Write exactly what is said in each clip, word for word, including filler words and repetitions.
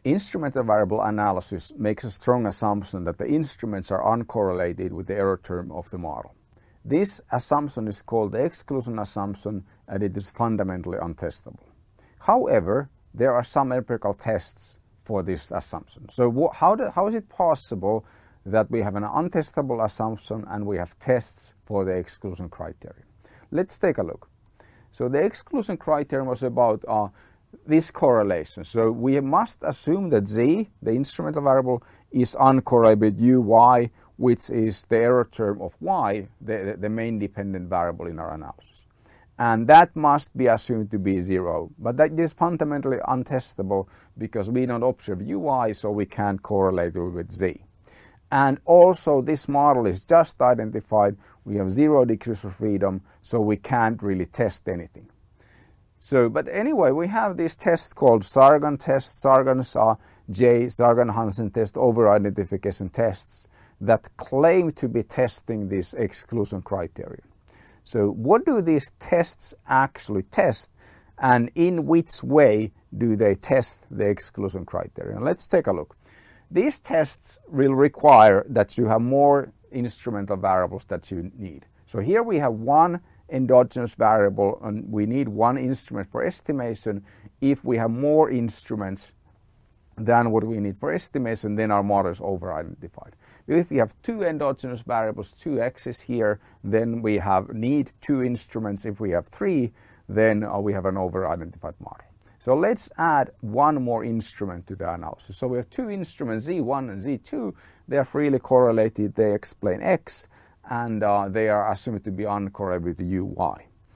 instrumental variable analysis makes a strong assumption that the instruments are uncorrelated with the error term of the model. This assumption is called the exclusion assumption, and it is fundamentally untestable. However, there are some empirical tests for this assumption. So how, do, how is it possible that we have an untestable assumption and we have tests for the exclusion criterion? Let's take a look. So the exclusion criterion was about uh, this correlation. So we must assume that z, the instrumental variable, is uncorrelated with uy, which is the error term of y, the, the main dependent variable in our analysis. And that must be assumed to be zero. But that is fundamentally untestable because we don't observe uy, so we can't correlate it with z. And also this model is just identified. We have zero degrees of freedom, so we can't really test anything. So, but anyway, we have this test called Sargan test, Sargan's uh, J, Sargan-Hansen test, over-identification tests that claim to be testing this exclusion criterion. So what do these tests actually test, and in which way do they test the exclusion criterion? Let's take a look. These tests will require that you have more instrumental variables that you need. So here we have one endogenous variable, and we need one instrument for estimation. If we have more instruments than what we need for estimation, then our model is over-identified. If we have two endogenous variables, two x's here, then we have need two instruments. If we have three, then uh, we have an over-identified model. So let's add one more instrument to the analysis. So we have two instruments, z one and z two. They are freely correlated. They explain x, and uh, they are assumed to be uncorrelated with uy.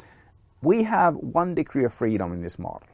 We have one degree of freedom in this model.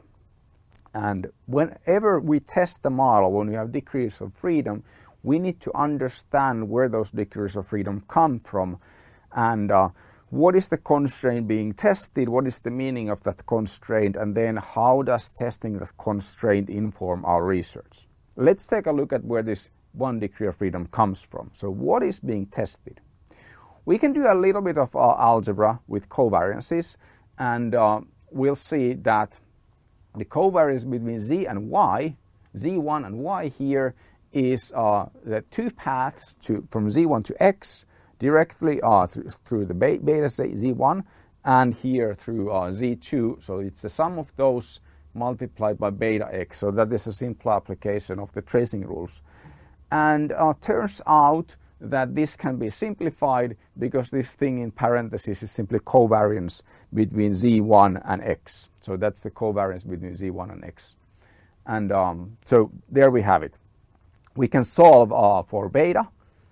And whenever we test the model, when we have degrees of freedom, we need to understand where those degrees of freedom come from, and uh, what is the constraint being tested, what is the meaning of that constraint, and then how does testing that constraint inform our research. Let's take a look at where this one degree of freedom comes from. So what is being tested? We can do a little bit of uh, algebra with covariances, and uh, we'll see that the covariance between z and y, z one and y here, is uh, the two paths to, from z one to x, directly uh, through, through the beta z one, and here through uh, z two. So it's the sum of those multiplied by beta x. So that is a simple application of the tracing rules. And uh, turns out that this can be simplified because this thing in parentheses is simply covariance between z one and x. So that's the covariance between z one and x. And um, so there we have it. We can solve uh, for beta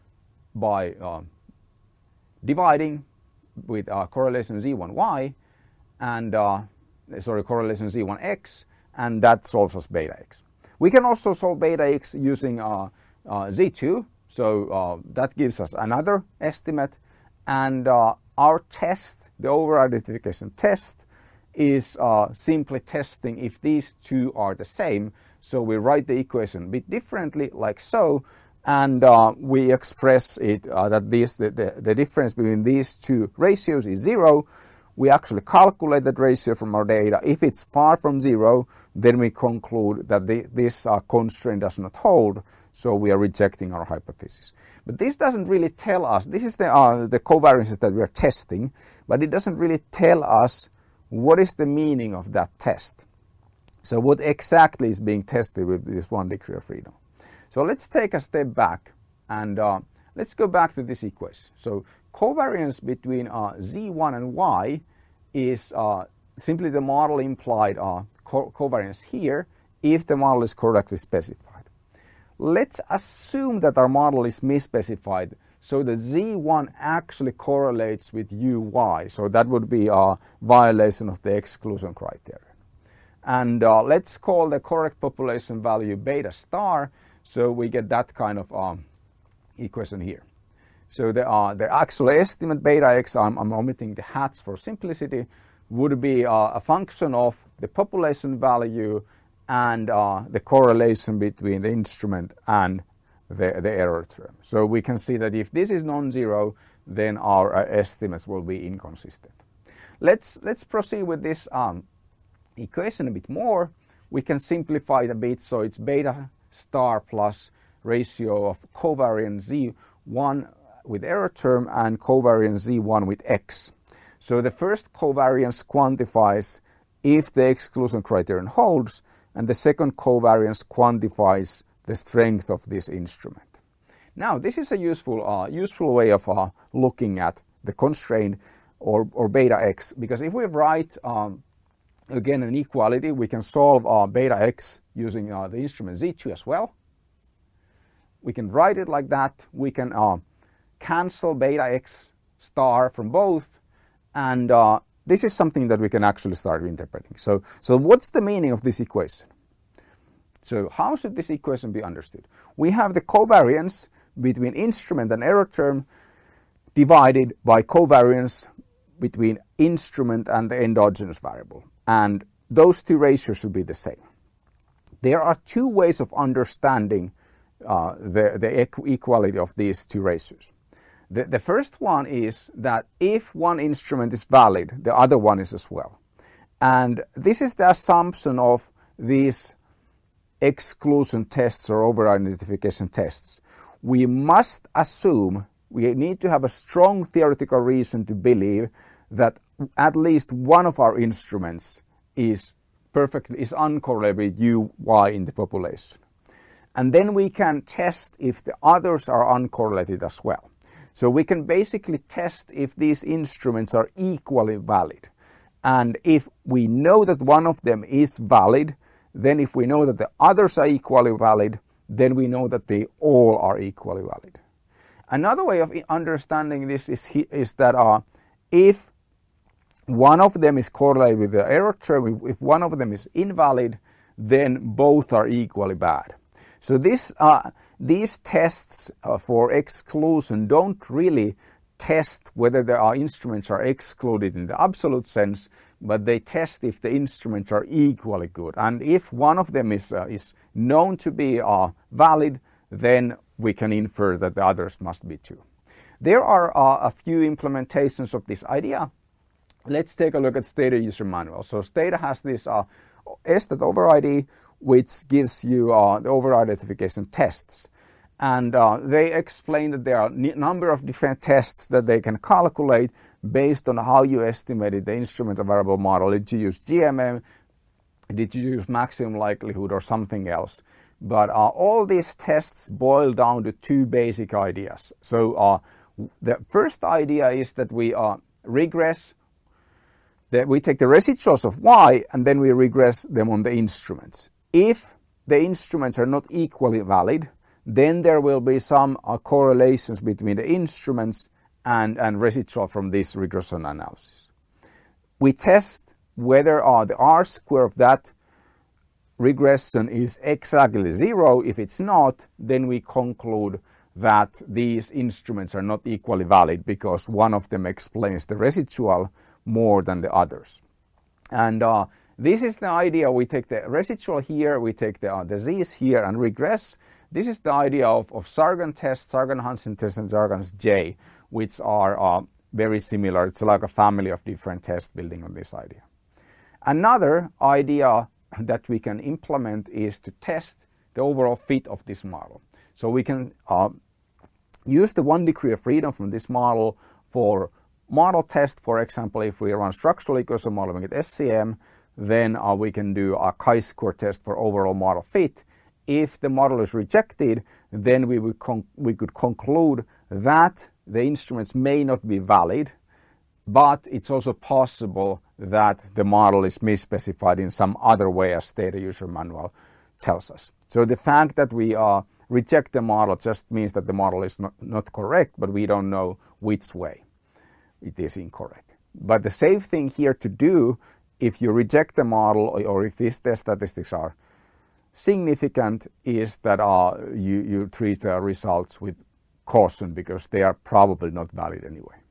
by uh, dividing with uh, correlation z one y and uh, sorry correlation z one x, and that solves us beta x. We can also solve beta x using uh, uh, z two, so uh, that gives us another estimate, and uh, our test, the over-identification test, is uh, simply testing if these two are the same. So we write the equation a bit differently, like so, and uh, we express it uh, that this, the, the, the difference between these two ratios is zero. We actually calculate that ratio from our data. If it's far from zero, then we conclude that the, this uh, constraint does not hold, so we are rejecting our hypothesis. But this doesn't really tell us, this is the, uh, the covariances that we are testing, but it doesn't really tell us what is the meaning of that test. So what exactly is being tested with this one degree of freedom? So let's take a step back and uh, let's go back to this equation. So covariance between uh, z one and y is uh, simply the model implied uh, co covariance here if the model is correctly specified. Let's assume that our model is misspecified so that z one actually correlates with uy. So that would be a violation of the exclusion criterion. And uh, let's call the correct population value beta star, so we get that kind of um, equation here. So the, uh, the actual estimate beta x, I'm, I'm omitting the hats for simplicity, would be uh, a function of the population value and uh, the correlation between the instrument and the, the error term. So we can see that if this is non-zero, then our uh, estimates will be inconsistent. Let's, let's proceed with this um, equation a bit more. We can simplify it a bit, so it's beta star plus ratio of covariance z one with error term and covariance z one with x. So the first covariance quantifies if the exclusion criterion holds, and the second covariance quantifies the strength of this instrument. Now, this is a useful, uh, useful way of uh, looking at the constraint or, or beta x, because if we write um, again an equality, we can solve uh, beta x using uh, the instrument z two as well. We can write it like that. We can uh, cancel beta x star from both, and uh, this is something that we can actually start interpreting. So, so what's the meaning of this equation? So how should this equation be understood? We have the covariance between instrument and error term divided by covariance between instrument and the endogenous variable, and those two ratios should be the same. There are two ways of understanding uh, the, the equality of these two ratios. The, the first one is that if one instrument is valid, the other one is as well. And this is the assumption of these exclusion tests or over-identification tests. We must assume, we need to have a strong theoretical reason to believe that at least one of our instruments is perfectly, is uncorrelated with U, Y in the population. And then we can test if the others are uncorrelated as well. So we can basically test if these instruments are equally valid. And if we know that one of them is valid, then if we know that the others are equally valid, then we know that they all are equally valid. Another way of understanding this is, is that uh, if one of them is correlated with the error term, if one of them is invalid, then both are equally bad. So this, uh, these tests uh, for exclusion don't really test whether there are instruments are excluded in the absolute sense, but they test if the instruments are equally good. And if one of them is, uh, is known to be uh, valid, then we can infer that the others must be too. There are uh, a few implementations of this idea. Let's take a look at Stata user manual. So Stata has this uh, stat override, which gives you uh, the over-identification tests. And uh, they explain that there are a number of different tests that they can calculate based on how you estimated the instrumental variable model. Did you use G M M? Did you use maximum likelihood or something else? But uh, all these tests boil down to two basic ideas. So uh, the first idea is that we uh, regress, that we take the residuals of Y and then we regress them on the instruments. If the instruments are not equally valid, then there will be some uh, correlations between the instruments and, and residual from this regression analysis. We test whether uh, the R square of that regression is exactly zero. If it's not, then we conclude that these instruments are not equally valid because one of them explains the residual more than the others. And uh, this is the idea. We take the residual here, we take the, uh, the z's here and regress. This is the idea of, of Sargan test, Sargan-Hansen test, and Sargan's J, which are uh, very similar. It's like a family of different tests building on this idea. Another idea that we can implement is to test the overall fit of this model. So we can uh, use the one degree of freedom from this model for model test. For example, if we run structural equation modeling at S C M, then uh, we can do a chi-square test for overall model fit. If the model is rejected, then we, would con we could conclude that the instruments may not be valid, but it's also possible that the model is misspecified in some other way, as Stata user manual tells us. So the fact that we uh, reject the model just means that the model is not, not correct, but we don't know which way it is incorrect. But the safe thing here to do, if you reject the model or if these test statistics are significant, is that uh, you, you treat the results with caution because they are probably not valid anyway.